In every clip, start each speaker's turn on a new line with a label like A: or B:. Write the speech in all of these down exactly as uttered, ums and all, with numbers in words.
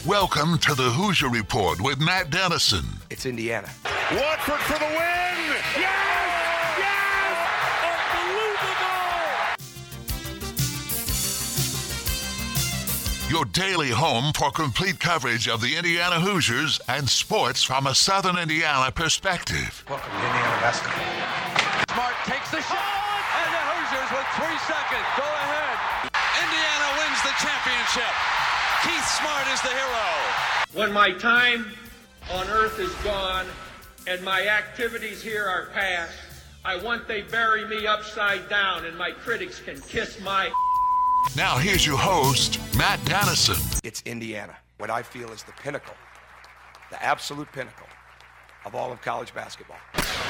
A: Welcome to the Hoosier Report with Matt Dennison.
B: It's Indiana.
C: Watford for the win! Yes! Yes! Unbelievable!
A: Your daily home for complete coverage of the Indiana Hoosiers and sports from a Southern Indiana perspective.
B: Welcome to Indiana basketball.
D: Smart takes the shot, and the Hoosiers with three seconds go ahead. Indiana wins the championship. Keith Smart is the hero.
E: When my time on earth is gone and my activities here are past, I want they bury me upside down and my critics can kiss my...
A: Now here's your host, Matt Dennison.
B: It's Indiana, what I feel is the pinnacle, the absolute pinnacle of all of college basketball.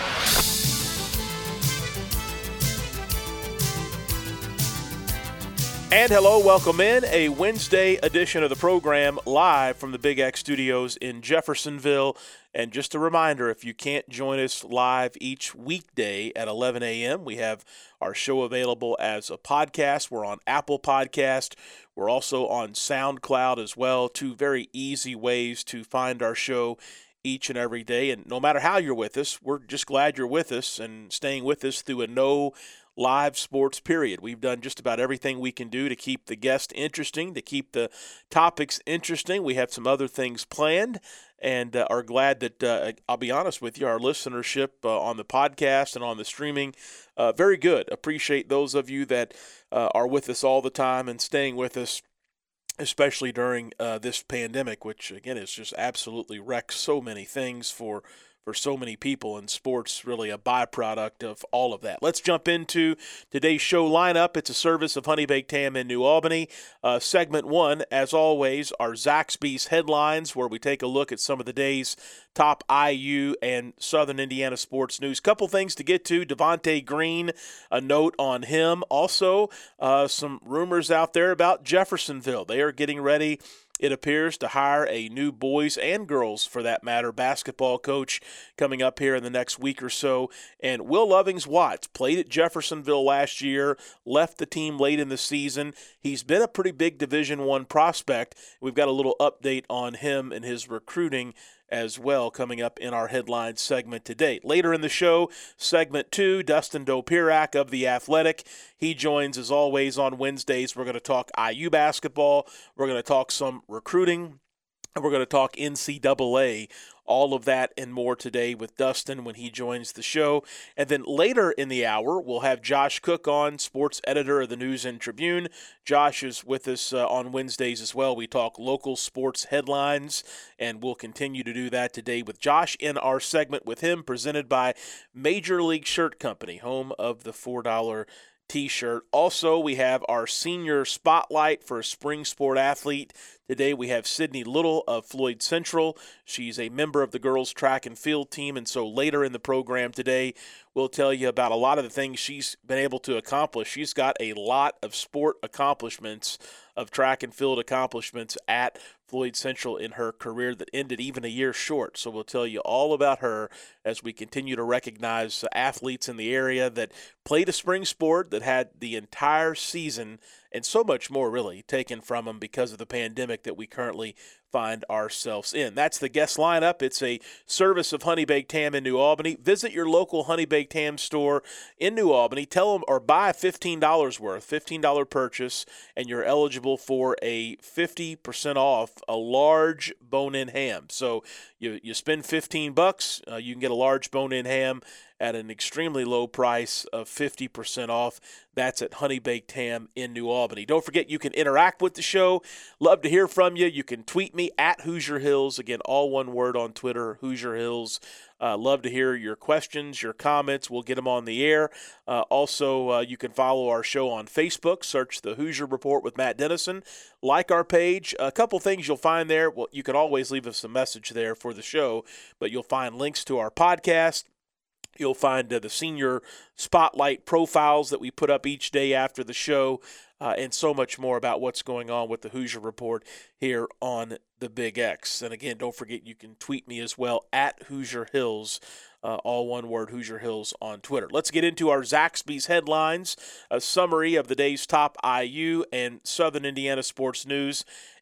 F: And hello, welcome in a Wednesday edition of the program live from the Big X Studios in Jeffersonville. And just a reminder, if you can't join us live each weekday at eleven a.m., we have our show available as a podcast. We're on Apple Podcast. We're also on SoundCloud as well. Two very easy ways to find our show each and every day. And no matter how you're with us, we're just glad you're with us and staying with us through a no live sports period. We've done just about everything we can do to keep the guests interesting, to keep the topics interesting. We have some other things planned and uh, are glad that, uh, I'll be honest with you, our listenership uh, on the podcast and on the streaming, uh, very good. Appreciate those of you that uh, are with us all the time and staying with us, especially during uh, this pandemic, which, again, has just absolutely wrecked so many things for for so many people, and sports really a byproduct of all of that. Let's jump into today's show lineup. It's a service of Honey Baked Ham in New Albany. Uh, segment one, as always, are Zaxby's headlines, where we take a look at some of the day's top I U and Southern Indiana sports news. Couple things to get to. Devontae Green, a note on him. Also, uh, some rumors out there about Jeffersonville. They are getting ready, it appears, to hire a new boys and girls, for that matter, basketball coach coming up here in the next week or so. And Will Lovings-Watts played at Jeffersonville last year, left the team late in the season. He's been a pretty big Division One prospect. We've got a little update on him and his recruiting as well coming up in our headline segment today. Later in the show, segment two, Dustin Dopirak of The Athletic. He joins, as always, on Wednesdays. We're going to talk I U basketball. We're going to talk some recruiting. And we're going to talk N C double A. All of that and more today with Dustin when he joins the show. And then later in the hour, we'll have Josh Cook on, sports editor of the News and Tribune. Josh is with us uh, on Wednesdays as well. We talk local sports headlines, and we'll continue to do that today with Josh in our segment with him, presented by Major League Shirt Company, home of the four dollar T-shirt. Also, we have our senior spotlight for a spring sport athlete. Today we have Sydney Little of Floyd Central. She's a member of the girls track and field team, and so later in the program today, we'll tell you about a lot of the things she's been able to accomplish. She's got a lot of sport accomplishments, of track and field accomplishments at Floyd Central in her career that ended even a year short. So we'll tell you all about her as we continue to recognize athletes in the area that played a spring sport, that had the entire season and so much more really taken from them because of the pandemic that we currently find ourselves in. That's the guest lineup. It's a service of Honey Baked Ham in New Albany. Visit your local Honey Baked Ham store in New Albany. Tell them, or buy fifteen dollars worth, fifteen dollars purchase, and you're eligible for a fifty percent off a large bone-in ham. So you you spend fifteen bucks, uh, you can get a large bone-in ham at an extremely low price of fifty percent off. That's at Honey Baked Ham in New Albany. Don't forget, you can interact with the show. Love to hear from you. You can tweet me at Hoosier Hills. Again, all one word on Twitter, Hoosier Hills. Uh, love to hear your questions, your comments. We'll get them on the air. Uh, also, uh, you can follow our show on Facebook. Search the Hoosier Report with Matt Dennison. Like our page. A couple things you'll find there. Well, you can always leave us a message there for the show, but you'll find links to our podcast. You'll find uh, the senior spotlight profiles that we put up each day after the show, uh, and so much more about what's going on with the Hoosier Report here on the Big X. And again, don't forget, you can tweet me as well at Hoosier Hills, uh, all one word, Hoosier Hills on Twitter. Let's get into our Zaxby's headlines, a summary of the day's top I U and Southern Indiana sports news.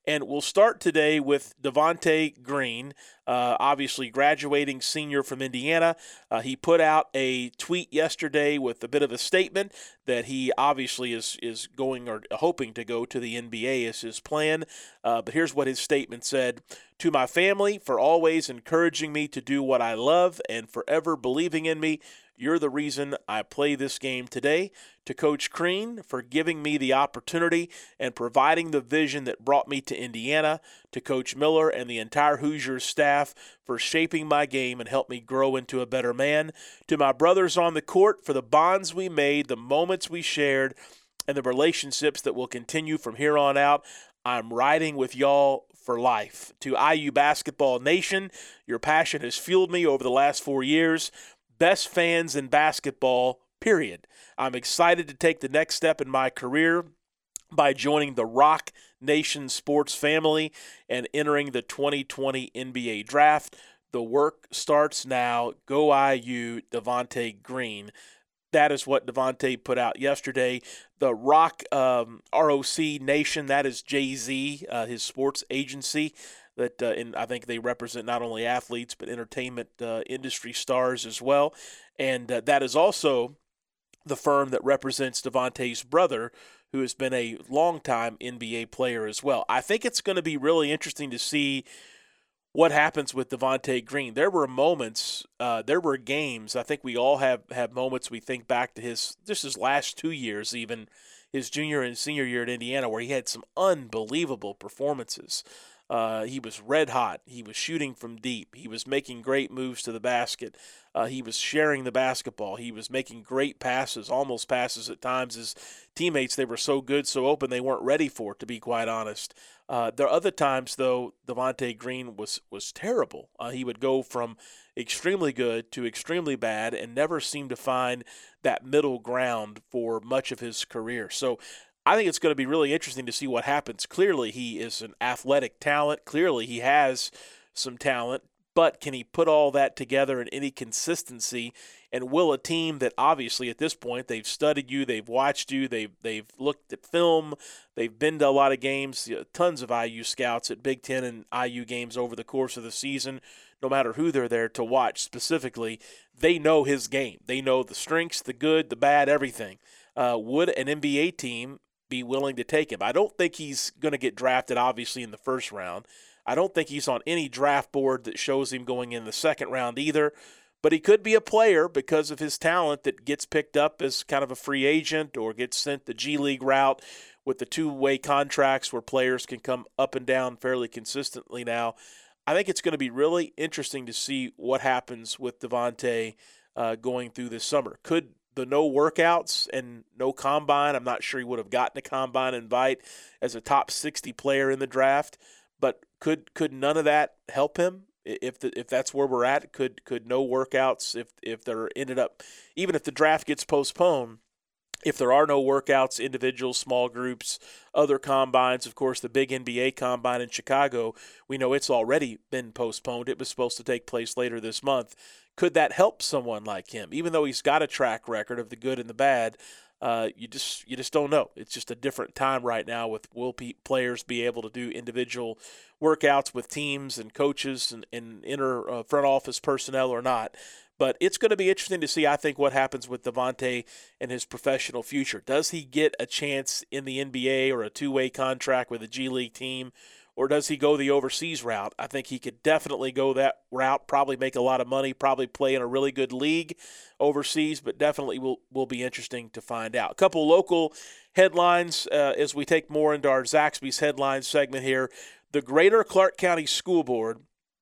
F: And we'll start today with Devontae Green, uh, obviously graduating senior from Indiana. Uh, he put out a tweet yesterday with a bit of a statement that he obviously is is going or hoping to go to the N B A is his plan. Uh, but here's what his statement said. To my family, for always encouraging me to do what I love and forever believing in me. You're the reason I play this game today. To Coach Crean for giving me the opportunity and providing the vision that brought me to Indiana. To Coach Miller and the entire Hoosiers staff for shaping my game and helped me grow into a better man. To my brothers on the court for the bonds we made, the moments we shared, and the relationships that will continue from here on out. I'm riding with y'all for life. To I U Basketball Nation, your passion has fueled me over the last four years. Best fans in basketball, period. I'm excited to take the next step in my career by joining the Rock Nation sports family and entering the twenty twenty N B A draft. The work starts now. Go I U, Devontae Green. That is what Devontae put out yesterday. The Rock um, R O C Nation, that is Jay-Z, uh, his sports agency. That uh, and I think they represent not only athletes but entertainment uh, industry stars as well. And uh, that is also the firm that represents Devontae's brother, who has been a longtime N B A player as well. I think it's going to be really interesting to see what happens with Devontae Green. There were moments, uh, there were games, I think we all have, have moments we think back to his, just his last two years, even his junior and senior year at Indiana, where he had some unbelievable performances. Uh, he was red hot. He was shooting from deep. He was making great moves to the basket. Uh, he was sharing the basketball. He was making great passes, almost passes at times. His teammates, they were so good, so open, they weren't ready for it, to be quite honest. Uh, there are other times, though, Devontae Green was, was terrible. Uh, he would go from extremely good to extremely bad and never seemed to find that middle ground for much of his career. So I think it's going to be really interesting to see what happens. Clearly, he is an athletic talent. Clearly, he has some talent. But can he put all that together in any consistency? And will a team that obviously at this point they've studied you, they've watched you, they've they've looked at film, they've been to a lot of games, you know, tons of I U scouts at Big Ten and I U games over the course of the season, no matter who they're there to watch specifically, they know his game. They know the strengths, the good, the bad, everything. Uh, would an N B A team be willing to take him? I don't think he's going to get drafted, obviously, in the first round. I don't think he's on any draft board that shows him going in the second round either. But he could be a player because of his talent that gets picked up as kind of a free agent or gets sent the G League route with the two-way contracts where players can come up and down fairly consistently now. I think it's going to be really interesting to see what happens with Devontae uh, going through this summer. Could the no workouts and no combine, I'm not sure he would have gotten a combine invite as a top sixty player in the draft, but could could none of that help him? If the, if that's where we're at, could could no workouts, if if there ended up, even if the draft gets postponed, if there are no workouts, individuals, small groups, other combines, of course, the big N B A combine in Chicago, we know it's already been postponed. It was supposed to take place later this month. Could that help someone like him? Even though he's got a track record of the good and the bad, uh, you just you just don't know. It's just a different time right now with will pe- players be able to do individual workouts with teams and coaches and, and inner uh, front office personnel or not. But it's going to be interesting to see, I think, what happens with Devontae and his professional future. Does he get a chance in the N B A or a two-way contract with a G League team, or does he go the overseas route? I think he could definitely go that route, probably make a lot of money, probably play in a really good league overseas, but definitely will, will be interesting to find out. A couple local headlines uh, as we take more into our Zaxby's headlines segment here. The Greater Clark County School Board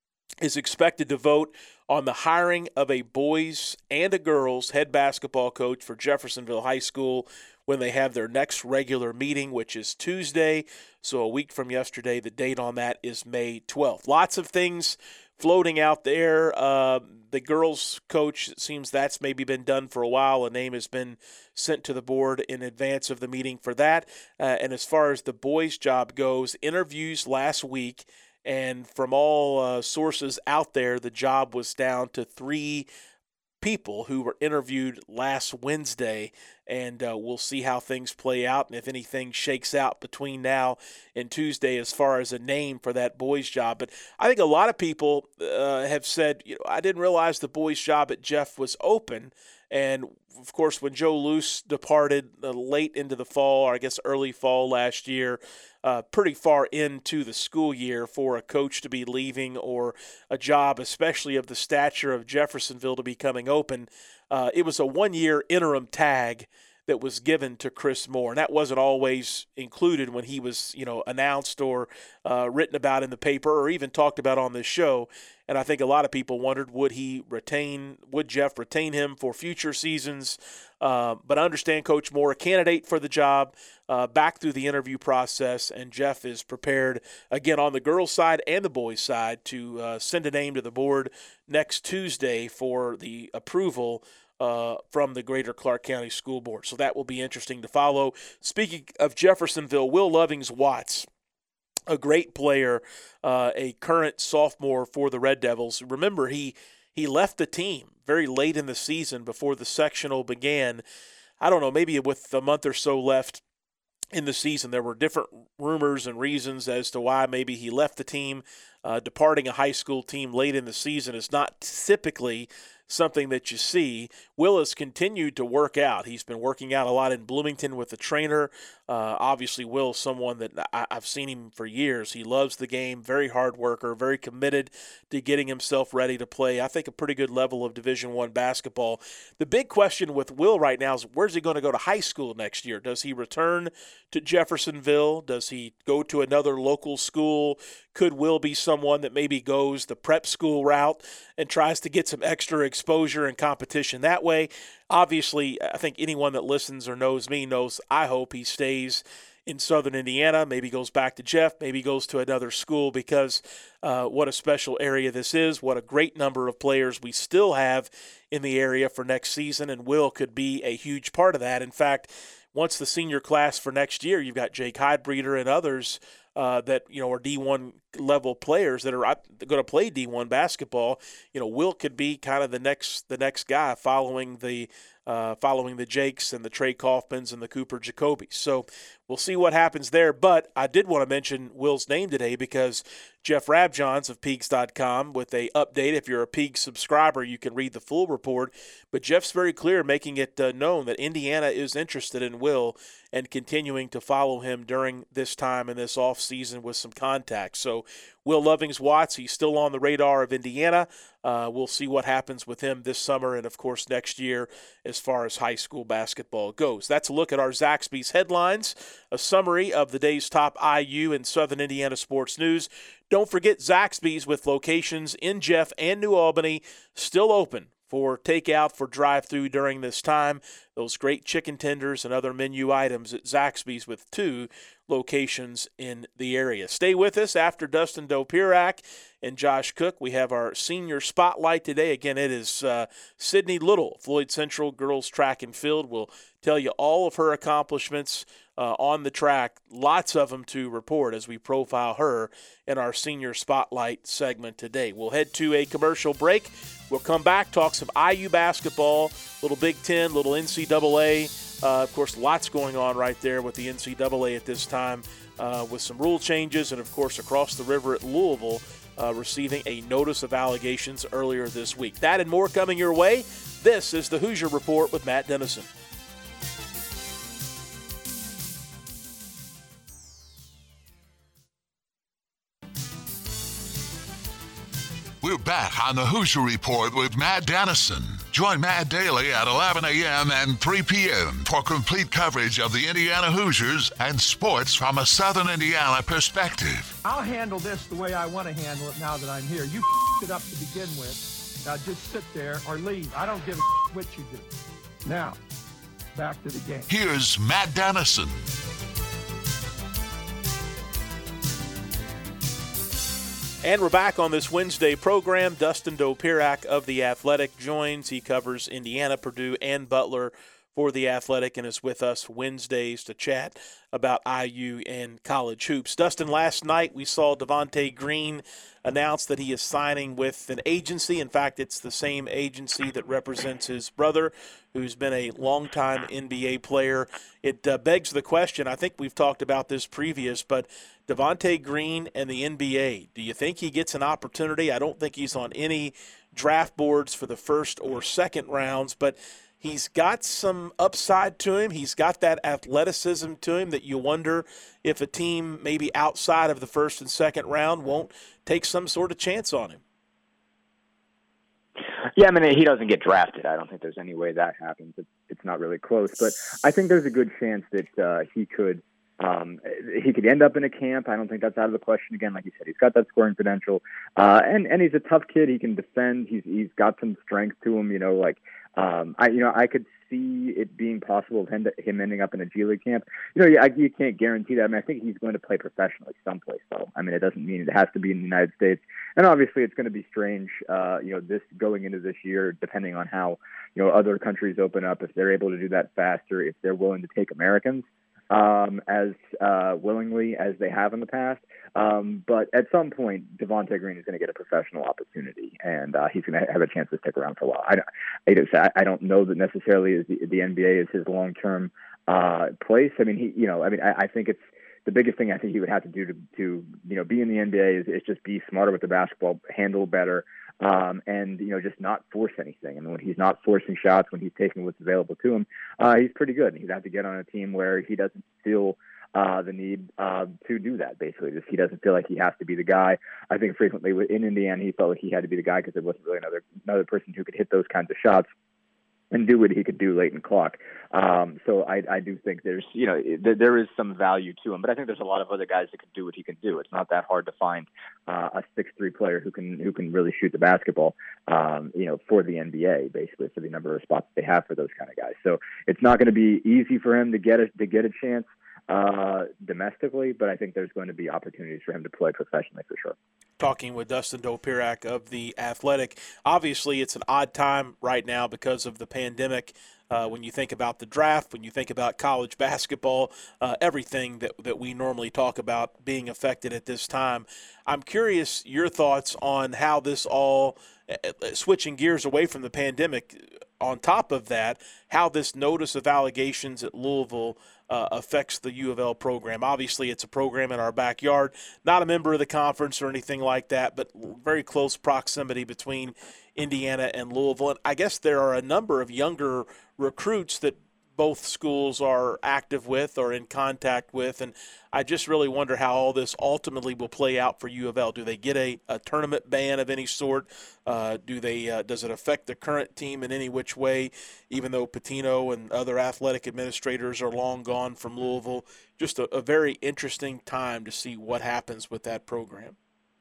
F: is expected to vote on the hiring of a boys and a girls head basketball coach for Jeffersonville High School when they have their next regular meeting, which is Tuesday. So a week from yesterday, the date on that is May twelfth. Lots of things floating out there. Uh, the girls coach, it seems that's maybe been done for a while. A name has been sent to the board in advance of the meeting for that. Uh, and as far as the boys job goes, interviews last week, and from all uh, sources out there, the job was down to three people who were interviewed last Wednesday, and uh, we'll see how things play out and if anything shakes out between now and Tuesday as far as a name for that boys job. But I think a lot of people uh, have said, you know, I didn't realize the boys job at Jeff was open. And, of course, when Joe Luce departed uh, late into the fall, or I guess early fall last year, uh, pretty far into the school year for a coach to be leaving or a job, especially of the stature of Jeffersonville, to be coming open, uh, it was a one-year interim tag that was given to Chris Moore, and that wasn't always included when he was, you know, announced or uh, written about in the paper or even talked about on this show. And I think a lot of people wondered, would he retain, would Jeff retain him for future seasons? Uh, but I understand Coach Moore, a candidate for the job, uh, back through the interview process, and Jeff is prepared, again, on the girls' side and the boys' side, to uh, send a name to the board next Tuesday for the approval Uh, from the Greater Clark County School Board. So that will be interesting to follow. Speaking of Jeffersonville, Will Lovings-Watts, a great player, uh, a current sophomore for the Red Devils. Remember, he he left the team very late in the season before the sectional began. I don't know, maybe with a month or so left in the season. There were different rumors and reasons as to why maybe he left the team. Uh, departing a high school team late in the season is not typically something that you see. Will has continued to work out. He's been working out a lot in Bloomington with the trainer. Uh, obviously, Will's someone that I, I've seen him for years. He loves the game, very hard worker, very committed to getting himself ready to play, I think, a pretty good level of Division One basketball. The big question with Will right now is, where's he going to go to high school next year? Does he return to Jeffersonville? Does he go to another local school? Could Will be someone that maybe goes the prep school route and tries to get some extra exposure and competition that way? Obviously, I think anyone that listens or knows me knows I hope he stays in Southern Indiana, maybe goes back to Jeff, maybe goes to another school, because uh, what a special area this is, what a great number of players we still have in the area for next season, and Will could be a huge part of that. In fact, once the senior class for next year, you've got Jake Heidbreeder and others Uh, that, you know, are D one level players that are going to play D one basketball. You know, Will could be kind of the next the next guy following the uh, following the Jakes and the Trey Kaufmans and the Cooper Jacobys. So we'll see what happens there. But I did want to mention Will's name today because Jeff Rabjohns of Peaks dot com with a update. If you're a Peaks subscriber, you can read the full report. But Jeff's very clear, making it uh, known that Indiana is interested in Will and continuing to follow him during this time in this offseason with some contacts. So Will Lovings-Watts, he's still on the radar of Indiana. Uh, we'll see what happens with him this summer and, of course, next year as far as high school basketball goes. That's a look at our Zaxby's headlines, a summary of the day's top I U and Southern Indiana sports news. Don't forget Zaxby's, with locations in Jeff and New Albany, still open for takeout, for drive-through during this time. Those great chicken tenders and other menu items at Zaxby's, with two locations in the area. Stay with us. After Dustin Dopirak and Josh Cook, we have our senior spotlight today. Again, it is uh, Sydney Little, Floyd Central girls track and field. We'll tell you all of her accomplishments uh, on the track, lots of them to report as we profile her in our senior spotlight segment today. We'll head to a commercial break. We'll come back, talk some I U basketball, little Big Ten, little N C double A. Uh, of course, lots going on right there with the N C double A at this time, uh, with some rule changes, and, of course, across the river at Louisville, uh, receiving a notice of allegations earlier this week. That and more coming your way. This is the Hoosier Report with Matt Dennison.
A: We're back on the Hoosier Report with Matt Dennison. Join Matt daily at eleven a.m. and three p.m. for complete coverage of the Indiana Hoosiers and sports from a Southern Indiana perspective.
E: I'll handle this the way I want to handle it now that I'm here. You it up to begin with. Now just sit there or leave. I don't give a what you do. Now, back to the game.
A: Here's Matt Dennison.
F: And we're back on this Wednesday program. Dustin Dopirak of The Athletic joins. He covers Indiana, Purdue, and Butler for The Athletic and is with us Wednesdays to chat about I U and college hoops. Dustin, last night we saw Devontae Green announce that he is signing with an agency. In fact, it's the same agency that represents his brother, who's been a longtime N B A player. It uh, begs the question, I think we've talked about this previous, but Devontae Green and the N B A, do you think he gets an opportunity? I don't think he's on any draft boards for the first or second rounds, but he's got some upside to him. He's got that athleticism to him that you wonder if a team maybe outside of the first and second round won't take some sort of chance on him.
G: Yeah, I mean, he doesn't get drafted. I don't think there's any way that happens. It's, it's not really close. But I think there's a good chance that uh, he could um, he could end up in a camp. I don't think that's out of the question. Again, like you said, he's got that scoring potential. Uh, and, and he's a tough kid. He can defend. He's He's got some strength to him, you know, like – Um, I, you know, I could see it being possible of him, him ending up in a G League camp. You know, I, you can't guarantee that. I mean, I think he's going to play professionally someplace, though. I mean, it doesn't mean it has to be in the United States. And obviously, it's going to be strange, uh, you know, this going into this year, depending on how, you know, other countries open up, if they're able to do that faster, if they're willing to take Americans um, as uh, willingly as they have in the past. Um, but at some point, Devontae Green is going to get a professional opportunity, and uh, he's going to have a chance to stick around for a while. I don't, I don't, I don't know that necessarily is the, the N B A is his long-term uh, place. I mean, he, you know, I mean, I, I think it's the biggest thing I think he would have to do to, to you know, be in the N B A is, is just be smarter with the basketball, handle better, um, and you know, just not force anything. I mean, when he's not forcing shots, when he's taking what's available to him, uh, he's pretty good. And he'd have to get on a team where he doesn't feel Uh, the need uh, to do that, basically. Just he doesn't feel like he has to be the guy. I think frequently in Indiana, he felt like he had to be the guy because there wasn't really another another person who could hit those kinds of shots and do what he could do late in clock. Um, so I, I do think there's, you know, there, there is some value to him, but I think there's a lot of other guys that can do what he can do. It's not that hard to find uh, a six three player who can who can really shoot the basketball, um, you know, for the N B A, basically, for the number of spots they have for those kind of guys. So it's not going to be easy for him to get a, to get a chance uh, domestically, but I think there's going to be opportunities for him to play professionally for sure.
F: Talking with Dustin Dopirak of The Athletic. Obviously, it's an odd time right now because of the pandemic. Uh, when you think about the draft, when you think about college basketball, uh, everything that, that we normally talk about being affected at this time. I'm curious your thoughts on how this all, uh, switching gears away from the pandemic, on top of that, how this notice of allegations at Louisville uh, affects the U of L program. Obviously, it's a program in our backyard, not a member of the conference or anything like that, but very close proximity between Indiana and Louisville. And I guess there are a number of younger recruits that both schools are active with or in contact with, and I just really wonder how all this ultimately will play out for U of L. Do they get a, a tournament ban of any sort? Uh, do they? Uh, does it affect the current team in any which way, even though Pitino and other athletic administrators are long gone from Louisville? Just a, a very interesting time to see what happens with that program.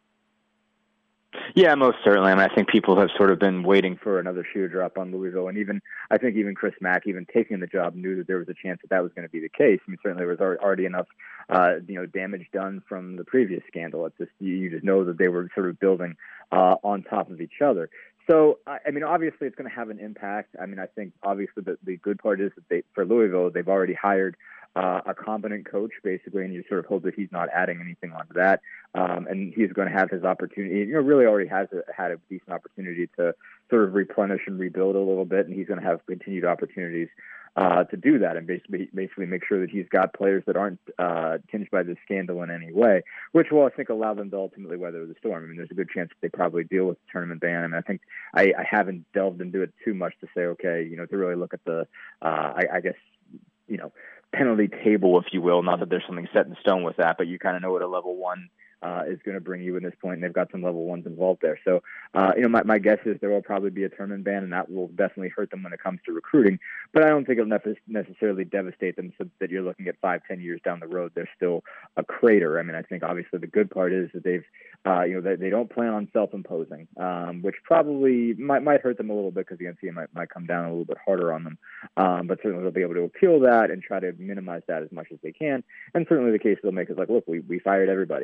G: Yeah, most certainly. I mean, I think people have sort of been waiting for another shoe to drop on Louisville, and even I think even Chris Mack, even taking the job, knew that there was a chance that that was going to be the case. I mean, certainly there was already enough, uh, you know, damage done from the previous scandal. It's just you just know that they were sort of building uh, on top of each other. So, I mean, obviously it's going to have an impact. I mean, I think obviously the, the good part is that they, for Louisville, they've already hired uh, a competent coach, basically, and you sort of hope that he's not adding anything onto that. Um, and he's going to have his opportunity, you know, really already has a, had a decent opportunity to sort of replenish and rebuild a little bit, and he's going to have continued opportunities uh, to do that and basically basically make sure that he's got players that aren't uh, tinged by this scandal in any way, which will, I think, allow them to ultimately weather the storm. I mean, there's a good chance that they probably deal with the tournament ban. I mean, I think I, I haven't delved into it too much to say, okay, you know, to really look at the, uh, I, I guess, you know, penalty table, if you will. Not that there's something set in stone with that, but you kind of know what a level one Uh, is going to bring you in this point, and they've got some level ones involved there. So, uh, you know, my, my guess is there will probably be a tournament ban, and that will definitely hurt them when it comes to recruiting. But I don't think it'll ne- necessarily devastate them so that you're looking at five, ten years down the road, they're still a crater. I mean, I think obviously the good part is that they've, uh, you know, they, they don't plan on self-imposing, um, which probably might, might hurt them a little bit because the N C A A might, might come down a little bit harder on them. Um, but certainly they'll be able to appeal that and try to minimize that as much as they can. And certainly the case they'll make is like, look, we, we fired everybody. You know, we changed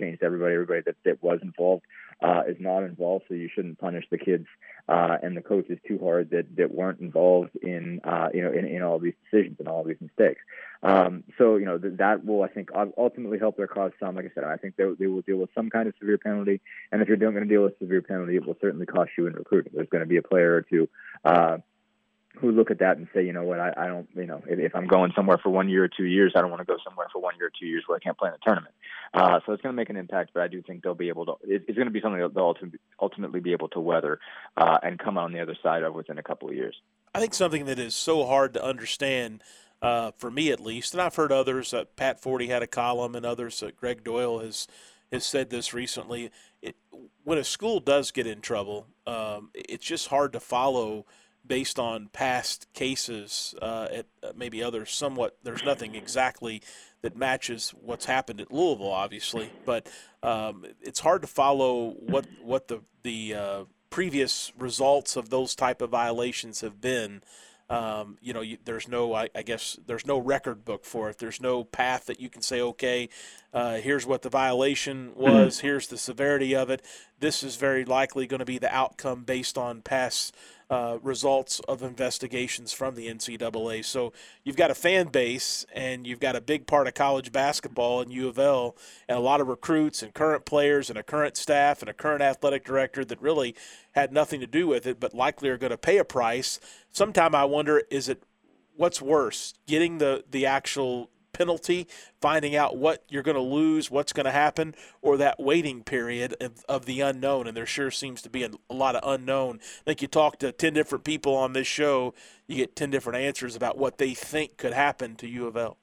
G: change to everybody. Everybody that, that was involved uh, is not involved, so you shouldn't punish the kids uh, and the coaches too hard that, that weren't involved in uh, you know in, in all these decisions and all these mistakes. Um, so you know th- that will, I think, ultimately help their cause some. Like I said, I think they, they will deal with some kind of severe penalty, and if you're not going to deal with severe penalty, it will certainly cost you in recruiting. There's going to be a player or two Uh, who look at that and say, you know what, I, I don't, you know, if, if I'm going somewhere for one year or two years, I don't want to go somewhere for one year or two years where I can't play in a tournament. Uh, so it's going to make an impact, but I do think they'll be able to, it, it's going to be something that they'll ultimately be able to weather uh, and come out on the other side of within a couple of years.
F: I think something that is so hard to understand, uh, for me at least, and I've heard others, uh, Pat Forty had a column and others, uh, Greg Doyle has, has said this recently. It, when a school does get in trouble, um, it's just hard to follow based on past cases, uh, at uh, maybe others somewhat. There's nothing exactly that matches what's happened at Louisville, obviously, but um, it's hard to follow what what the the uh, previous results of those type of violations have been. Um, you know, you, there's no, I, I guess, there's no record book for it. There's no path that you can say, okay, uh, here's what the violation was, mm-hmm. here's the severity of it. This is very likely going to be the outcome based on past uh, results of investigations from the N C double A. So you've got a fan base and you've got a big part of college basketball in U of L and a lot of recruits and current players and a current staff and a current athletic director that really had nothing to do with it, but likely are going to pay a price. Sometime I wonder, is it what's worse, getting the, the actual penalty, finding out what you're going to lose, what's going to happen, or that waiting period of, of the unknown? And there sure seems to be a, a lot of unknown. I think you talk to ten different people on this show, you get ten different answers about what they think could happen to U of L.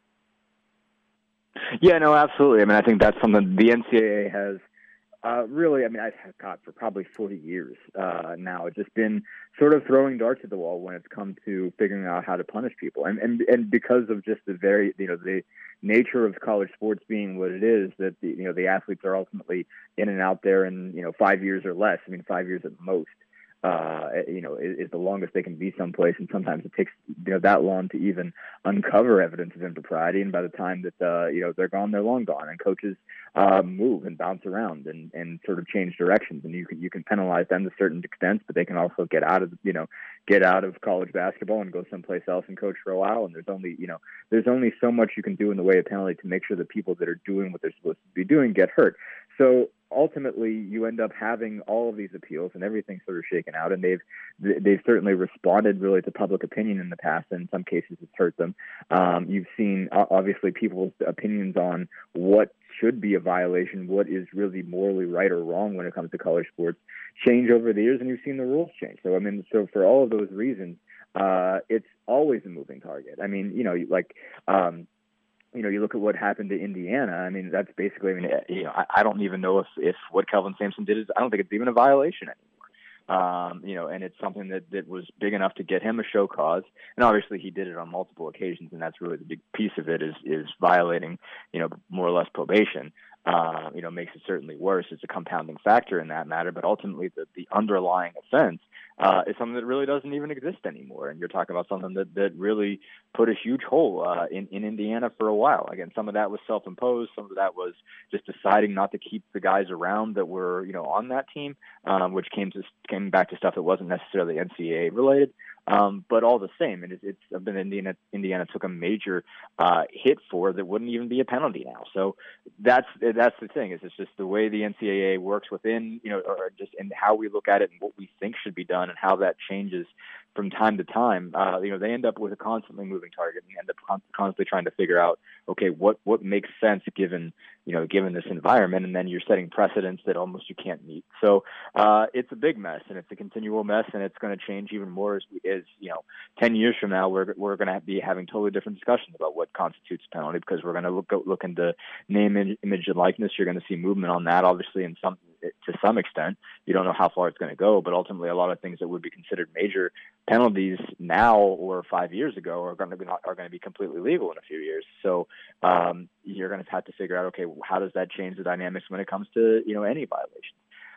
G: Yeah, no, absolutely. I mean, I think that's something the N C double A has Uh, really, I mean, I've got for probably forty years uh, now. It's just been sort of throwing darts at the wall when it's come to figuring out how to punish people, and and and because of just the very, you know, the nature of college sports being what it is, that the, you know, the athletes are ultimately in and out there in, you know, five years or less. I mean, five years at the most. Uh, you know, is, is the longest they can be someplace, and sometimes it takes, you know, that long to even uncover evidence of impropriety. And by the time that uh, you know, they're gone, they're long gone, and coaches uh, move and bounce around and, and sort of change directions. And you can you can penalize them to certain extents, but they can also get out of you know get out of college basketball and go someplace else and coach for a while. And there's only you know there's only so much you can do in the way of penalty to make sure that people that are doing what they're supposed to be doing get hurt. So ultimately, you end up having all of these appeals and everything sort of shaken out, and they've they've certainly responded really to public opinion in the past, and in some cases it's hurt them. Um, you've seen obviously people's opinions on what should be a violation, what is really morally right or wrong when it comes to college sports, change over the years, and you've seen the rules change. So I mean, so for all of those reasons, uh, it's always a moving target. I mean, you know, like. Um, You know, you look at what happened to Indiana. I mean, that's basically, I mean, you know, I, I don't even know if, if what Kelvin Sampson did is, I don't think it's even a violation anymore. Um, you know, and it's something that, that was big enough to get him a show cause. And obviously he did it on multiple occasions, and that's really the big piece of it is, is violating, you know, more or less probation. Uh, you know, makes it certainly worse. It's a compounding factor in that matter, but ultimately the, the underlying offense uh, is something that really doesn't even exist anymore. And you're talking about something that, that really put a huge hole uh, in, in Indiana for a while. Again, some of that was self-imposed. Some of that was just deciding not to keep the guys around that were, you know, on that team, um, which came to came back to stuff that wasn't necessarily N C double A related. Um, but all the same, it, it's something Indiana, Indiana took a major uh, hit for that wouldn't even be a penalty now. So that's that's the thing. Is it's just the way the N C double A works within, you know, or just in how we look at it and what we think should be done and how that changes from time to time. Uh, you know, they end up with a constantly moving target and end up con- constantly trying to figure out, okay, what what makes sense given you know given this environment, and then you're setting precedents that almost you can't meet. So uh, it's a big mess, and it's a continual mess, and it's going to change even more as we. As you know, ten years from now, we're we're going to be having totally different discussions about what constitutes a penalty, because we're going to look look into name, image, and likeness. You're going to see movement on that, obviously, in some to some extent. You don't know how far it's going to go, but ultimately, a lot of things that would be considered major penalties now or five years ago are going to be not, are going to be completely legal in a few years. So um, you're going to have to figure out, okay, how does that change the dynamics when it comes to you know any violation?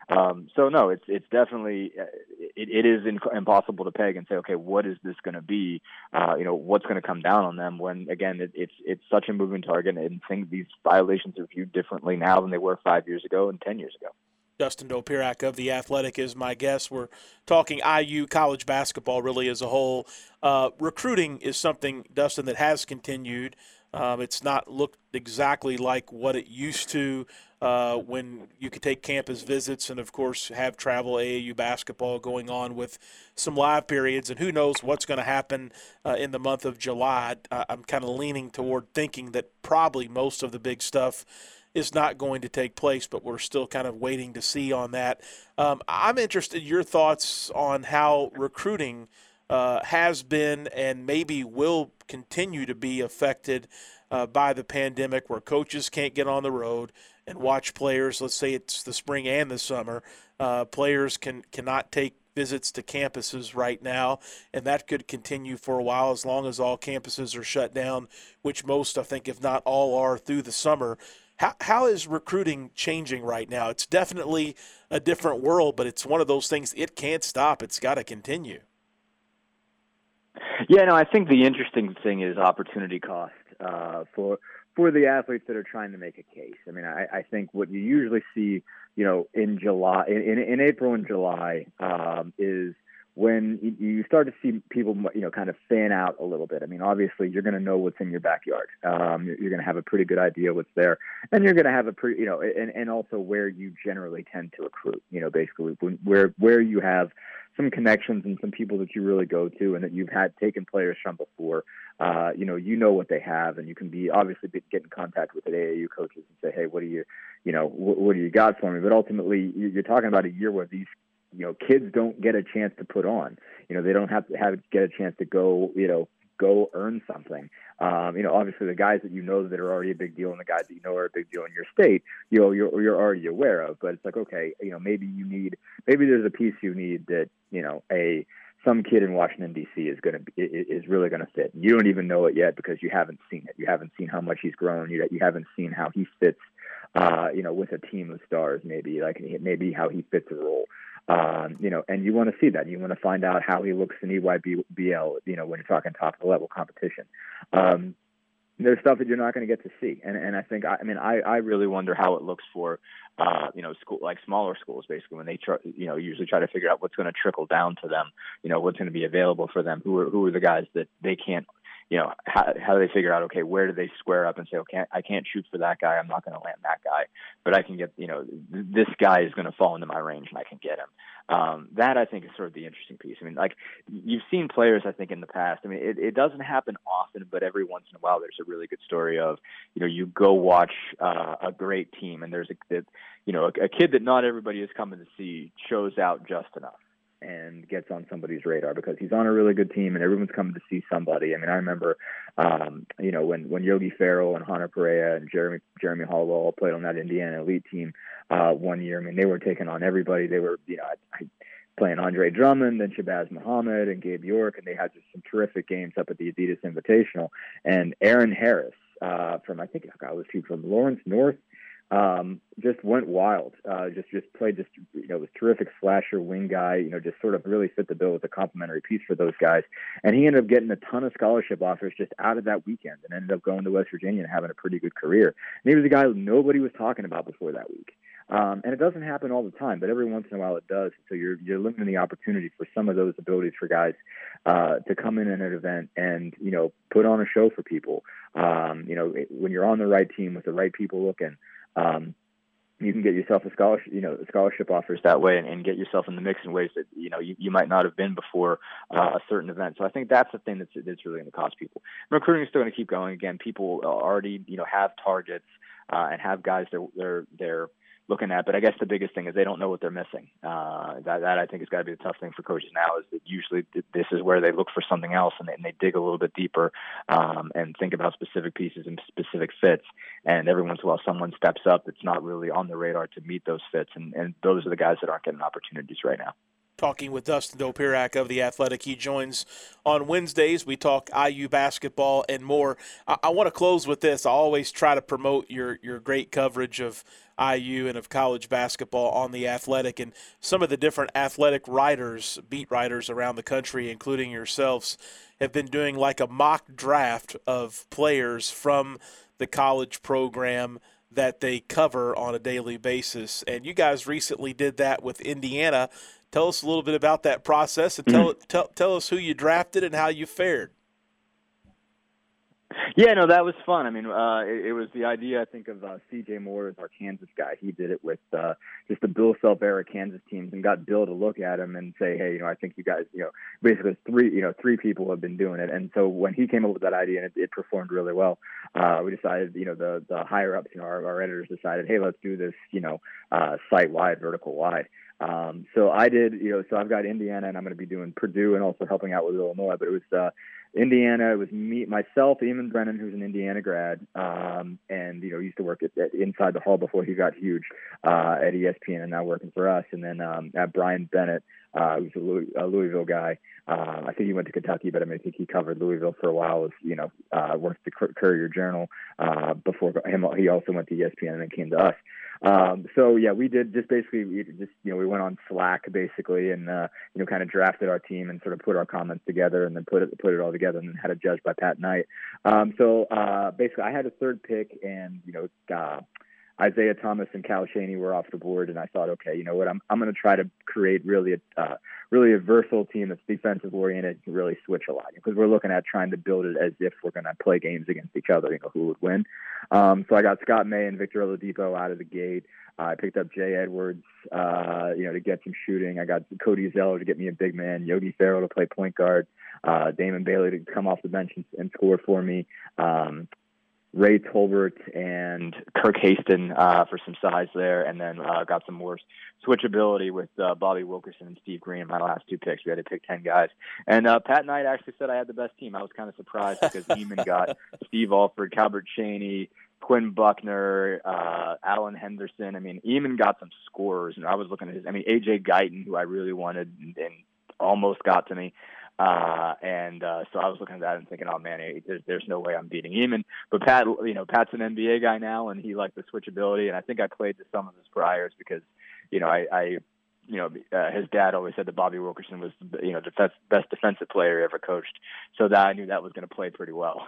G: Um, so no, it's it's definitely it, it is in, impossible to peg and say, okay, what is this going to be? Uh, you know, what's going to come down on them when again it, it's it's such a moving target, and think these violations are viewed differently now than they were five years ago and ten years ago.
F: Dustin Dopirak of The Athletic is my guest. We're talking I U college basketball really as a whole. Uh, recruiting is something, Dustin, that has continued. Um, it's not looked exactly like what it used to uh, when you could take campus visits and, of course, have travel A A U basketball going on with some live periods. And who knows what's going to happen uh, in the month of July. I, I'm kind of leaning toward thinking that probably most of the big stuff is not going to take place, but we're still kind of waiting to see on that. Um, I'm interested in your thoughts on how recruiting uh, has been and maybe will continue to be affected uh, by the pandemic, where coaches can't get on the road and watch players. Let's say it's the spring and the summer. Uh, players can cannot take visits to campuses right now, and that could continue for a while as long as all campuses are shut down, which most, I think, if not all, are through the summer. How how is recruiting changing right now? It's definitely a different world, but it's one of those things, it can't stop. It's got to continue.
G: Yeah, no, I think the interesting thing is opportunity cost uh, for for the athletes that are trying to make a case. I mean, I, I think what you usually see, you know, in July, in, in April and July, um, is when you start to see people, you know, kind of fan out a little bit. I mean, obviously, you're going to know what's in your backyard. Um, you're going to have a pretty good idea what's there, and you're going to have a pretty, you know, and, and also where you generally tend to recruit. You know, basically where where you have some connections and some people that you really go to, and that you've had taken players from before. Uh, you know, you know what they have, and you can be obviously get in contact with the A A U coaches and say, hey, what do you, you know, what, what do you got for me? But ultimately, you're talking about a year where these, you know, kids don't get a chance to put on. You know, they don't have to have get a chance to go, you know, go earn something. Um, you know, obviously the guys that you know that are already a big deal and the guys that you know are a big deal in your state, you know, you're, you're already aware of. But it's like, okay, you know, maybe you need, maybe there's a piece you need that, you know, a some kid in Washington, D C is going to be, is really going to fit. You don't even know it yet because you haven't seen it. You haven't seen how much he's grown. You, you haven't seen how he fits, uh, you know, with a team of stars, maybe like maybe how he fits a role. Um, you know, and you want to see that. You want to find out how he looks in E Y B L, you know, when you're talking top of the level competition. Um, there's stuff that you're not going to get to see. And, and I think, I, I mean, I, I really wonder how it looks for, uh, you know, school, like smaller schools, basically, when they try, you know, usually try to figure out what's going to trickle down to them, you know, what's going to be available for them. Who are, who are the guys that they can't, you know, how, how do they figure out, okay, where do they square up and say, okay, I can't shoot for that guy. I'm not going to land that guy, but I can get, you know, th- this guy is going to fall into my range and I can get him. Um, that I think is sort of the interesting piece. I mean, like you've seen players, I think in the past, I mean, it, it doesn't happen often, but every once in a while, there's a really good story of, you know, you go watch uh, a great team and there's a, you know, a, a kid that not everybody is coming to see shows out just enough and gets on somebody's radar because he's on a really good team and everyone's coming to see somebody. I mean, I remember, um, you know, when, when Yogi Ferrell and Hunter Perea and Jeremy, Jeremy Hallwell all played on that Indiana elite team uh, one year. I mean, they were taking on everybody. They were, you know, I, I, playing Andre Drummond and Shabazz Muhammad and Gabe York, and they had just some terrific games up at the Adidas Invitational. And Aaron Harris uh, from, I think I was from Lawrence North, Um, just went wild. Uh, just just played just you know was terrific slasher wing guy. You know, just sort of really fit the bill with a complimentary piece for those guys. And he ended up getting a ton of scholarship offers just out of that weekend, and ended up going to West Virginia and having a pretty good career. And he was a guy nobody was talking about before that week. Um, and it doesn't happen all the time, but every once in a while it does. So you're you're limiting the opportunity for some of those abilities for guys uh, to come in at an event and you know put on a show for people. Um, you know, when you're on the right team with the right people looking. Um, you can get yourself a scholarship, you know, scholarship offers that way and, and get yourself in the mix in ways that, you know, you, you might not have been before uh, a certain event. So I think that's the thing that's, that's really going to cost people. And recruiting is still going to keep going. Again, people already, you know, have targets uh, and have guys they're, they're, they're looking at, but I guess the biggest thing is they don't know what they're missing. Uh, that, that I think has got to be the tough thing for coaches now is that usually th- this is where they look for something else and they, and they dig a little bit deeper um, and think about specific pieces and specific fits. And every once in a while someone steps up that's not really on the radar to meet those fits. And, and those are the guys that aren't getting opportunities right now.
F: Talking with Dustin Dopirak of The Athletic. He joins on Wednesdays. We talk I U basketball and more. I, I want to close with this. I always try to promote your, your great coverage of I U and of college basketball on The Athletic, and some of the different athletic writers, beat writers around the country, including yourselves, have been doing like a mock draft of players from the college program that they cover on a daily basis. And you guys recently did that with Indiana. Tell us a little bit about that process, and tell mm-hmm. tell, tell us who you drafted and how you fared.
G: Yeah, no, that was fun. I mean, uh, it, it was the idea, I think, of uh, C J Moore, our Kansas guy. He did it with uh, just the Bill Self-era Kansas teams, and got Bill to look at him and say, hey, you know, I think you guys, you know, basically three, you know, three people have been doing it. And so when he came up with that idea and it, it performed really well, uh, we decided, you know, the the higher ups, you know, our, our editors decided, hey, let's do this, you know, uh, site-wide, vertical-wide. Um, so I did, you know, so I've got Indiana, and I'm going to be doing Purdue and also helping out with Illinois, but it was uh, Indiana. It was me, myself, Eamon Brennan, who's an Indiana grad, um, and, you know, used to work at, at Inside the Hall before he got huge uh, at E S P N and now working for us. And then um, at Brian Bennett, uh, who's a, Louis, a Louisville guy. Uh, I think he went to Kentucky, but I mean, I think he covered Louisville for a while. Was, you know, uh, worked at the Courier Journal uh, before him. He also went to E S P N and then came to us. Um, so yeah, we did just basically, we just, you know, we went on Slack basically and, uh, you know, kind of drafted our team and sort of put our comments together and then put it, put it all together and then had it judged by Pat Knight. Um, so, uh, basically I had a third pick and, you know, uh, Isaiah Thomas and Cal Shaney were off the board, and I thought, okay, you know what, I'm I'm going to try to create really a uh, really a versatile team that's defensive oriented, can really switch a lot, because we're looking at trying to build it as if we're going to play games against each other, you know, who would win. Um, so I got Scott May and Victor Oladipo out of the gate. Uh, I picked up Jay Edwards, uh, you know, to get some shooting. I got Cody Zeller to get me a big man, Yogi Ferrell to play point guard, uh, Damon Bailey to come off the bench and, and score for me. Um, Ray Tolbert and Kirk Haston uh, for some size there, and then uh, got some more switchability with uh, Bobby Wilkerson and Steve Green in my last two picks. We had to pick ten guys. And uh, Pat Knight actually said I had the best team. I was kind of surprised because Eamon got Steve Alford, Calbert Chaney, Quinn Buckner, uh, Alan Henderson. I mean, Eamon got some scorers, and I was looking at his – I mean, A J Guyton, who I really wanted and, and almost got to me. Uh, and, uh, so I was looking at that and thinking, oh man, there's, there's no way I'm beating Eamon. But Pat, you know, Pat's an N B A guy now, and he liked the switchability. And I think I played to some of his priors because, you know, I, I you know, uh, his dad always said that Bobby Wilkerson was, you know, the best, best defensive player he ever coached. So that I knew that was going to play pretty well.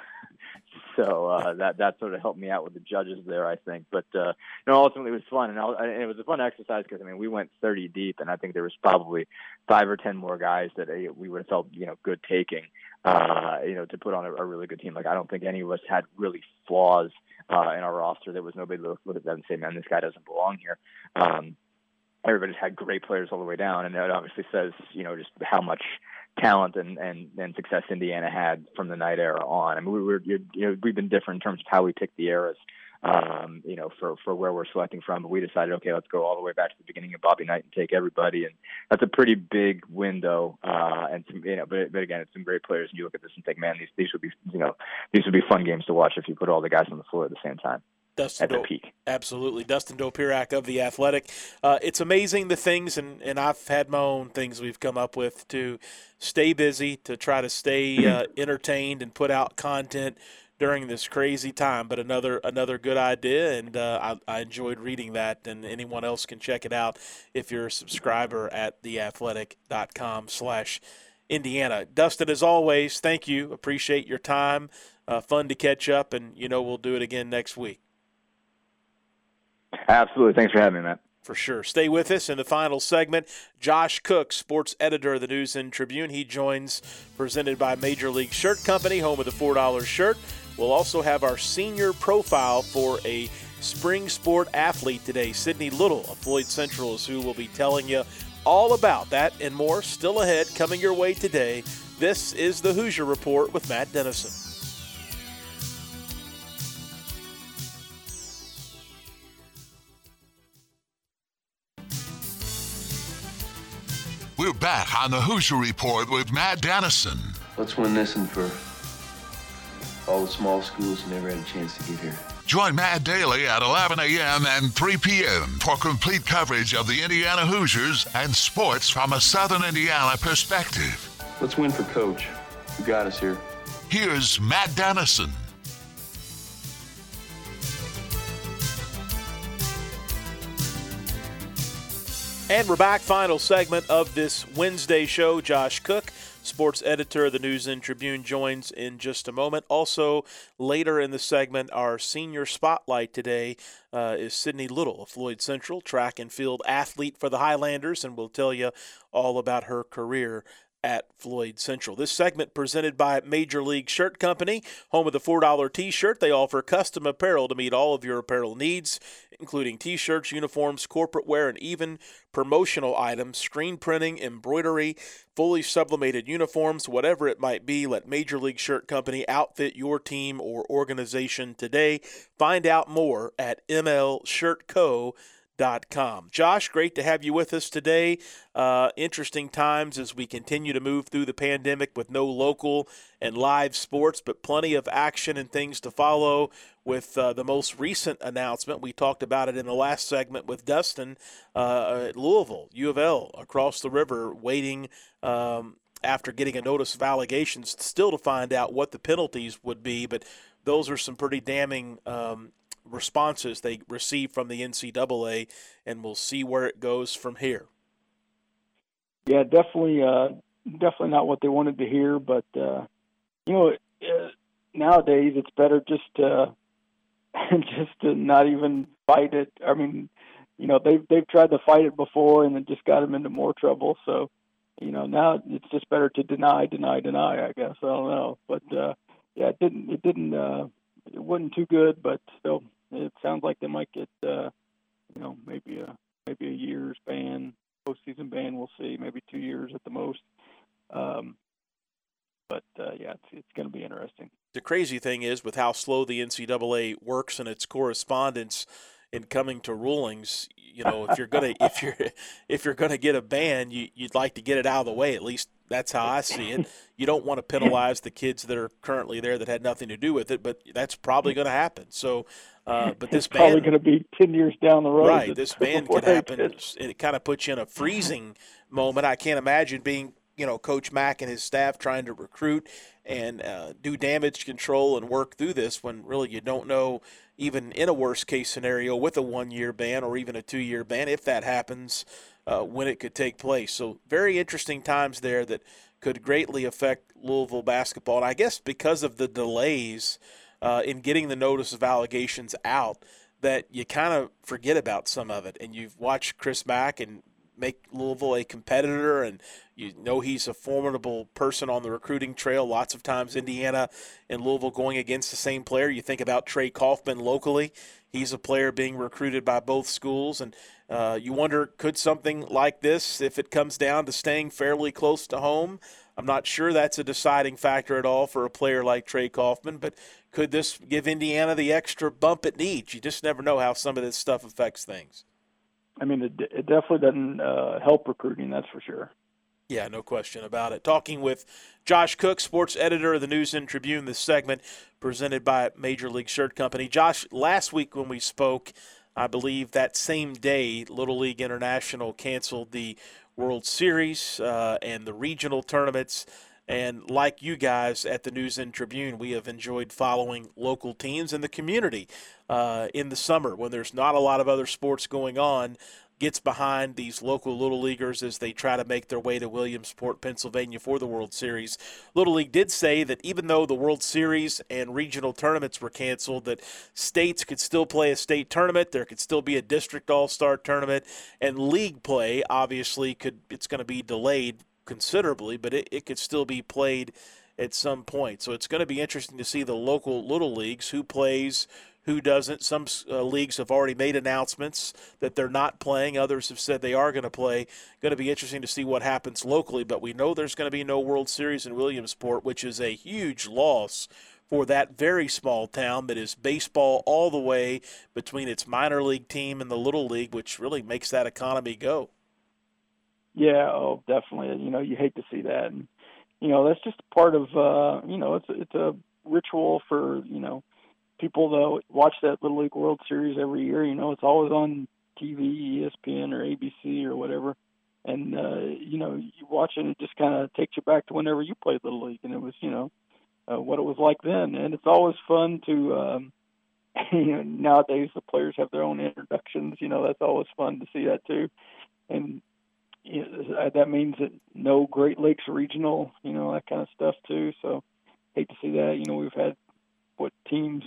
G: So uh, that that sort of helped me out with the judges there, I think. But uh, you know, ultimately it was fun, and, I, and it was a fun exercise because I mean we went thirty deep, and I think there was probably five or ten more guys that uh, we would have felt you know good taking, uh, you know, to put on a, a really good team. Like I don't think any of us had really flaws uh, in our roster. There was nobody to look at that and say, man, this guy doesn't belong here. Um, everybody's had great players all the way down, and that obviously says you know just how much talent and, and, and success Indiana had from the Knight era on. I mean, we were, you know, we've been different in terms of how we picked the eras, um, you know, for, for where we're selecting from. But we decided, okay, let's go all the way back to the beginning of Bobby Knight and take everybody. And that's a pretty big window. Uh, and some, you know, but, but again, it's some great players. And you look at this and think, man, these, these would be, you know, these would be fun games to watch if you put all the guys on the floor at the same time.
F: Dustin
G: at the
F: Do-
G: peak.
F: Absolutely. Dustin Dopirak of The Athletic. Uh, it's amazing the things, and, and I've had my own things we've come up with to stay busy, to try to stay uh, entertained and put out content during this crazy time. But another another good idea, and uh, I, I enjoyed reading that, and anyone else can check it out if you're a subscriber at theathletic.com slash Indiana. Dustin, as always, thank you. Appreciate your time. Uh, fun to catch up, and, you know, we'll do it again next week.
G: Absolutely. Thanks for having me, Matt.
F: For sure. Stay with us in the final segment. Josh Cook, sports editor of the News and Tribune. He joins, presented by Major League Shirt Company, home of the four dollar shirt. We'll also have our senior profile for a spring sport athlete today. Sydney Little of Floyd Central is who will be telling you all about that and more still ahead coming your way today. This is the Hoosier Report with Matt Dennison.
A: We're back on the Hoosier Report with Matt Dennison.
H: Let's win this one for all the small schools who never had a chance to get here.
A: Join Matt daily at eleven a.m. and three p.m. for complete coverage of the Indiana Hoosiers and sports from a Southern Indiana perspective.
H: Let's win for Coach, who got us here.
A: Here's Matt Dennison.
F: And we're back. Final segment of this Wednesday show. Josh Cook, sports editor of the News and Tribune, joins in just a moment. Also, later in the segment, our senior spotlight today uh, is Sydney Little of Floyd Central, track and field athlete for the Highlanders, and we'll tell you all about her career at Floyd Central. This segment presented by Major League Shirt Company, home of the four dollar T-shirt. They offer custom apparel to meet all of your apparel needs, including T-shirts, uniforms, corporate wear, and even promotional items, screen printing, embroidery, fully sublimated uniforms, whatever it might be. Let Major League Shirt Company outfit your team or organization today. Find out more at m l shirt co dot com. Josh, great to have you with us today. Uh, interesting times as we continue to move through the pandemic with no local and live sports, but plenty of action and things to follow with uh, the most recent announcement. We talked about it in the last segment with Dustin uh, at Louisville, U of L, across the river, waiting um, after getting a notice of allegations still to find out what the penalties would be, but those are some pretty damning um responses they received from the N C double A, and we'll see where it goes from here.
I: Yeah, definitely, uh, definitely not what they wanted to hear. But uh, you know, uh, nowadays it's better just to just to not even fight it. I mean, you know, they've they've tried to fight it before, and it just got them into more trouble. So, you know, now it's just better to deny, deny, deny. I guess I don't know, but uh, yeah, it didn't. It didn't. Uh, It wasn't too good, but still, it sounds like they might get, uh, you know, maybe a maybe a year's ban, postseason ban. We'll see, maybe two years at the most. Um, but uh, yeah, it's it's going to be interesting.
F: The crazy thing is, with how slow the N C double A works and its correspondence in coming to rulings, you know, if you're gonna if you're if you're gonna get a ban, you you'd like to get it out of the way. At least that's how I see it. You don't want to penalize the kids that are currently there that had nothing to do with it, but that's probably going to happen. So, uh, but this
I: it's probably
F: ban
I: going to be ten years down the road.
F: Right, this ban could happen. It kind of puts you in a freezing moment. I can't imagine being, you know, Coach Mack and his staff trying to recruit and uh, do damage control and work through this when really you don't know, even in a worst-case scenario with a one-year ban or even a two-year ban, if that happens, uh, when it could take place. So very interesting times there that could greatly affect Louisville basketball. And I guess because of the delays uh, in getting the notice of allegations out, that you kind of forget about some of it. And you've watched Chris Mack and make Louisville a competitor, and you know he's a formidable person on the recruiting trail. Lots of times Indiana and Louisville going against the same player. You think about Trey Kaufman locally. He's a player being recruited by both schools, and uh, you wonder, could something like this, if it comes down to staying fairly close to home, I'm not sure that's a deciding factor at all for a player like Trey Kaufman, but could this give Indiana the extra bump it needs? You just never know how some of this stuff affects things.
I: I mean, it, it definitely doesn't uh, help recruiting, that's for sure.
F: Yeah, no question about it. Talking with Josh Cook, sports editor of the News and Tribune, this segment presented by Major League Shirt Company. Josh, last week when we spoke, I believe that same day, Little League International canceled the World Series uh, and the regional tournaments. And like you guys at the News and Tribune, we have enjoyed following local teams in the community uh, in the summer when there's not a lot of other sports going on, gets behind these local Little Leaguers as they try to make their way to Williamsport, Pennsylvania for the World Series. Little League did say that even though the World Series and regional tournaments were canceled, that states could still play a state tournament, there could still be a district all-star tournament, and league play obviously could it's going to be delayed considerably, but it, it could still be played at some point. So it's going to be interesting to see the local Little Leagues, who plays, who doesn't. Some uh, leagues have already made announcements that they're not playing. Others have said they are going to play. Going to be interesting to see what happens locally, but we know there's going to be no World Series in Williamsport, which is a huge loss for that very small town that is baseball all the way between its minor league team and the Little League, which really makes that economy go.
I: Yeah, oh, definitely. You know, you hate to see that. And, you know, that's just part of, uh, you know, it's, it's a ritual for, you know, people that watch that Little League World Series every year. You know, it's always on T V, E S P N or A B C or whatever. And, uh, you know, you watch it, it just kind of takes you back to whenever you played Little League. And it was, you know, uh, what it was like then. And it's always fun to, um, you know, nowadays the players have their own introductions. You know, that's always fun to see that too. and you know, that means that no Great Lakes regional, you know, that kind of stuff too. So hate to see that. You know, we've had what teams,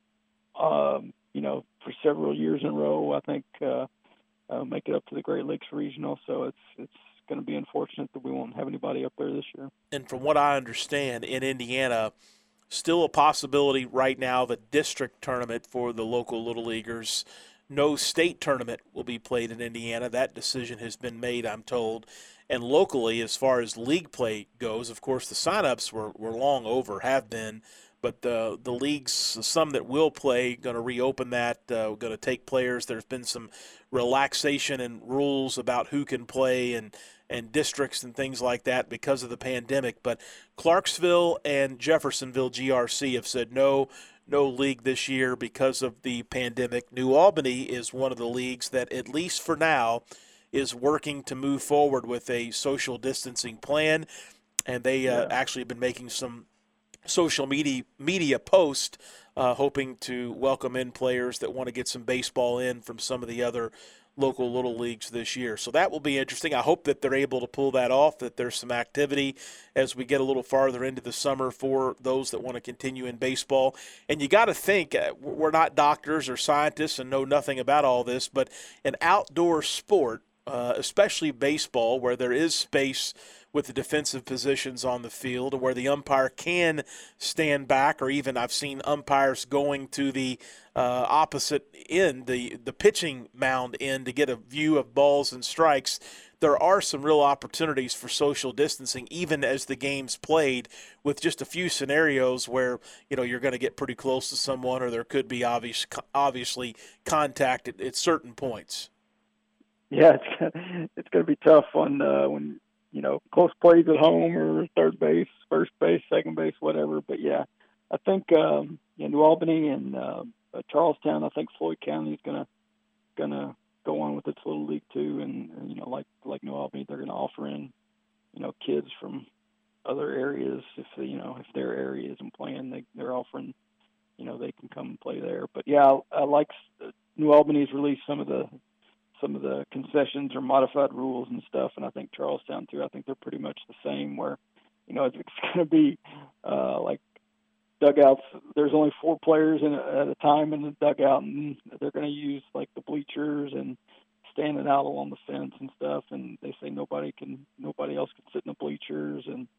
I: um, you know, for several years in a row, I think, uh, uh, make it up to the Great Lakes regional. So it's it's going to be unfortunate that we won't have anybody up there this year.
F: And from what I understand, in Indiana, still a possibility right now, the district tournament for the local Little Leaguers. No state tournament will be played in Indiana. That decision has been made, I'm told. And locally, as far as league play goes, of course, the sign-ups were, were long over, have been. But the the leagues, some that will play, going to reopen that, uh, going to take players. There's been some relaxation in rules about who can play and, and districts and things like that because of the pandemic. But Clarksville and Jeffersonville G R C have said no, no league this year because of the pandemic. New Albany is one of the leagues that, at least for now, is working to move forward with a social distancing plan. And they uh, yeah. actually have been making some social media media post uh, hoping to welcome in players that want to get some baseball in from some of the other local little leagues this year. So that will be interesting. I hope that they're able to pull that off, that there's some activity as we get a little farther into the summer for those that want to continue in baseball. And you got to think, uh, we're not doctors or scientists and know nothing about all this, but an outdoor sport, uh, especially baseball, where there is space with the defensive positions on the field, where the umpire can stand back, or even I've seen umpires going to the uh, opposite end, the, the pitching mound end, to get a view of balls and strikes. There are some real opportunities for social distancing, even as the game's played, with just a few scenarios where, you know, you're going to get pretty close to someone, or there could be obvious, obviously contact at, at certain points.
I: Yeah, it's it's going to be tough on uh, when, you know, close plays at home or third base, first base, second base, whatever. But, yeah, I think um, yeah, New Albany and uh, Charlestown, I think Floyd County is going to going to go on with its little league too. And, and, you know, like like New Albany, they're going to offer in, you know, kids from other areas. If, you know, if their area isn't playing, they, they're offering, you know, they can come and play there. But, yeah, I, I like New Albany's released some of the some of the concessions or modified rules and stuff, and I think Charlestown too. I think they're pretty much the same, where, you know, it's, it's going to be uh, like dugouts. There's only four players in a, at a time in the dugout, and they're going to use like the bleachers and standing out along the fence and stuff. And they say nobody can, nobody else can sit in the bleachers. And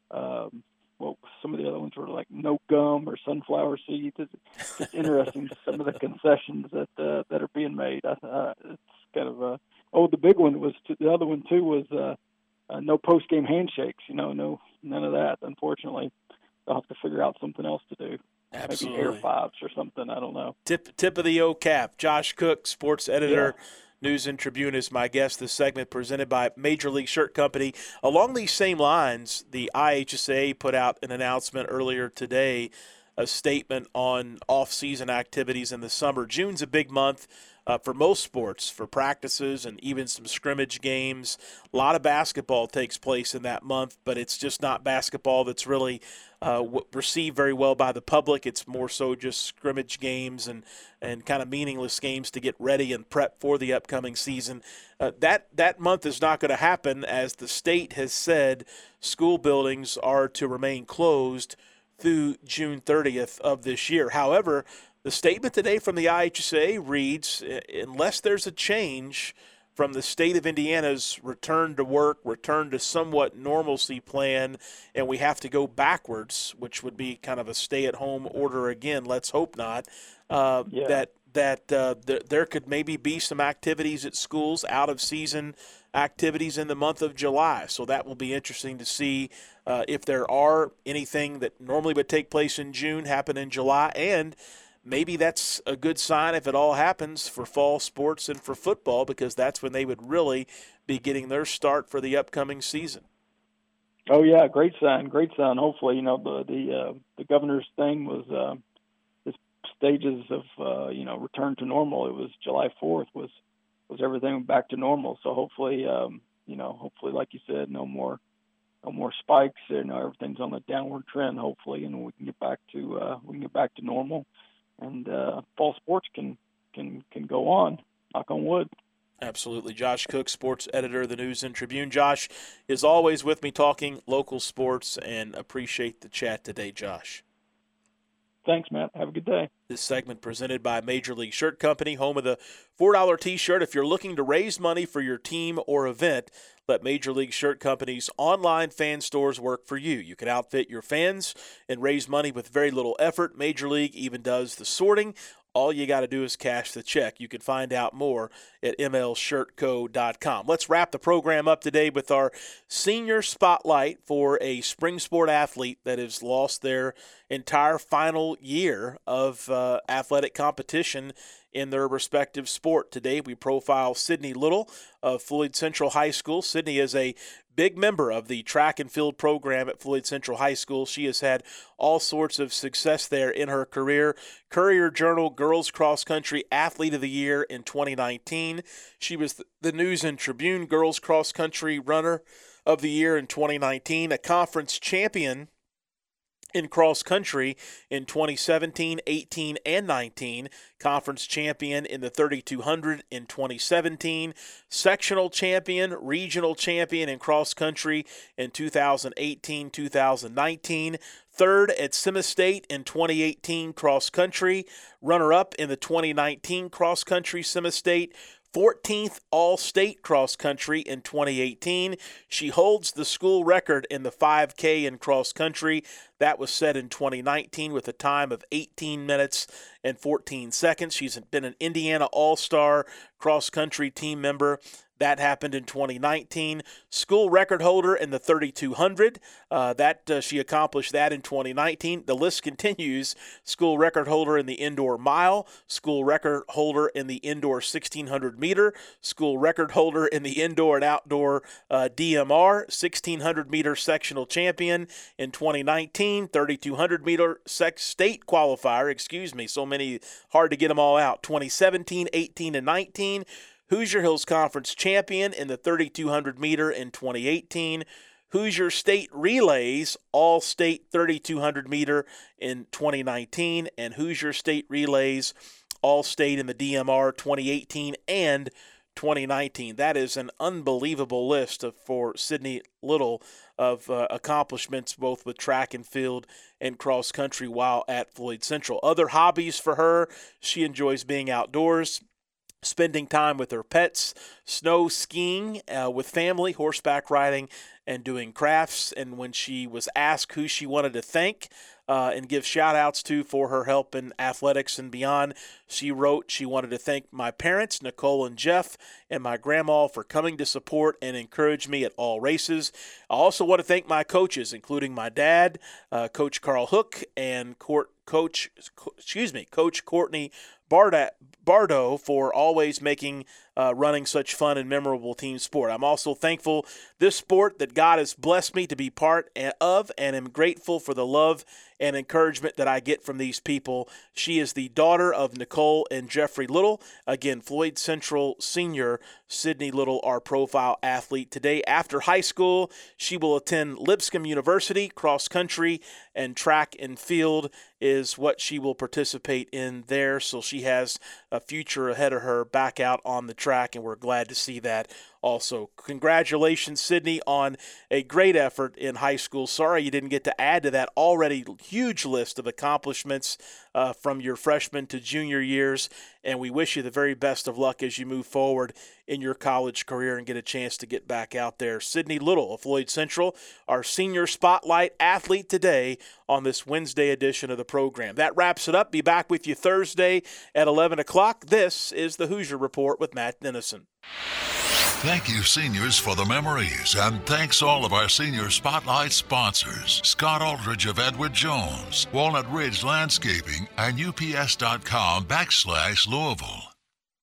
I: um, well, some of the other ones were like no gum or sunflower seeds. It's just interesting some of the concessions that uh, that are being made. Uh, it's kind of a oh, the big one was to, the other one too was uh, uh, no post game handshakes. You know, no none of that. Unfortunately, they'll have to figure out something else to do.
F: Absolutely.
I: Maybe air fives or something. I don't know.
F: Tip tip of the O cap. Josh Cook, sports editor. Yeah. News and Tribune is my guest. This segment presented by Major League Shirt Company. Along these same lines, the I H S A put out an announcement earlier today, a statement on off-season activities in the summer. June's a big month uh, for most sports, for practices and even some scrimmage games. A lot of basketball takes place in that month, but it's just not basketball that's really uh, received very well by the public. It's more so just scrimmage games and, and kind of meaningless games to get ready and prep for the upcoming season. Uh, that, that month is not going to happen, as the state has said school buildings are to remain closed through June thirtieth of this year. However, the statement today from the I H S A reads, unless there's a change from the state of Indiana's return to work, return to somewhat normalcy plan, and we have to go backwards, which would be kind of a stay-at-home order again, let's hope not, uh, yeah. that that uh, th- there could maybe be some activities at schools, out-of-season activities in the month of July. So that will be interesting to see uh, if there are anything that normally would take place in June happen in July, and maybe that's a good sign if it all happens for fall sports and for football, because that's when they would really be getting their start for the upcoming season.
I: Oh yeah, great sign, great sign. Hopefully, you know, the the, uh, the governor's thing was uh, the stages of uh, you know return to normal. It was July fourth was was everything back to normal. So hopefully, um, you know, hopefully, like you said, no more no more spikes. You know, everything's on a downward trend. Hopefully, and we can get back to uh, we can get back to normal. And uh, fall sports can, can can go on, knock on wood.
F: Absolutely. Josh Cook, sports editor of the News and Tribune. Josh is always with me talking local sports, and appreciate the chat today, Josh.
I: Thanks, Matt. Have a good day.
F: This segment presented by Major League Shirt Company, home of the four dollar T-shirt. If you're looking to raise money for your team or event, let Major League Shirt Company's online fan stores work for you. You can outfit your fans and raise money with very little effort. Major League even does the sorting. All you got to do is cash the check. You can find out more at m l shirt co dot com. Let's wrap the program up today with our senior spotlight for a spring sport athlete that has lost their entire final year of uh, athletic competition in their respective sport. Today we profile Sydney Little of Floyd Central High School. Sydney is a big member of the track and field program at Floyd Central High School. She has had all sorts of success there in her career. Courier Journal Girls Cross Country Athlete of the Year in twenty nineteen. She was the News and Tribune Girls Cross Country Runner of the Year in twenty nineteen, a conference champion in cross country in twenty seventeen, eighteen, and nineteen, conference champion in the thirty-two hundred in twenty seventeen, sectional champion, regional champion in cross country in two thousand eighteen, two thousand nineteen, third at Sima State in twenty eighteen cross country, runner-up in the twenty nineteen cross country Sima State, fourteenth All-State Cross Country in twenty eighteen. She holds the school record in the five K in cross country. That was set in twenty nineteen with a time of eighteen minutes and fourteen seconds. She's been an Indiana All-Star cross country team member. That happened in twenty nineteen. School record holder in the thirty-two hundred. Uh, that uh, she accomplished that in twenty nineteen. The list continues. School record holder in the indoor mile. School record holder in the indoor sixteen hundred meter. School record holder in the indoor and outdoor uh, D M R. sixteen hundred meter sectional champion in twenty nineteen. thirty-two hundred meter sec- state qualifier. Excuse me. So many, hard to get them all out. twenty seventeen, eighteen, and nineteen. Hoosier Hills Conference champion in the thirty-two hundred meter in twenty eighteen. Hoosier State Relays All-State thirty-two hundred meter in twenty nineteen. And Hoosier State Relays All-State in the D M R twenty eighteen and twenty nineteen. That is an unbelievable list of, for Sydney Little of uh, accomplishments both with track and field and cross country while at Floyd Central. Other hobbies for her, she enjoys being outdoors, spending time with her pets, snow skiing uh, with family, horseback riding, and doing crafts. And when she was asked who she wanted to thank uh, and give shout-outs to for her help in athletics and beyond, she wrote she wanted to thank my parents, Nicole and Jeff, and my grandma for coming to support and encourage me at all races. I also want to thank my coaches, including my dad, uh, Coach Carl Hook, and Court, Coach, excuse me, Coach Courtney Barda, Bardo, for always making uh, running such fun and memorable team sport. I'm also thankful this sport that God has blessed me to be part of, and am grateful for the love and encouragement that I get from these people. She is the daughter of Nicole and Jeffrey Little. Again, Floyd Central senior Sydney Little, our profile athlete today. After high school, she will attend Lipscomb University. Cross country and track and field is what she will participate in there. So she has a future ahead of her back out on the track, and we're glad to see that also. Congratulations, Sydney, on a great effort in high school. Sorry you didn't get to add to that already huge list of accomplishments uh, from your freshman to junior years, and we wish you the very best of luck as you move forward in your college career and get a chance to get back out there. Sydney Little of Floyd Central, our senior spotlight athlete today on this Wednesday edition of the program. That wraps it up. Be back with you Thursday at eleven o'clock. This is the Hoosier Report with Matt Dennison.
A: Thank you, seniors, for the memories, and thanks all of our Senior Spotlight sponsors, Scott Aldridge of Edward Jones, Walnut Ridge Landscaping, and U P S dot com backslash Louisville.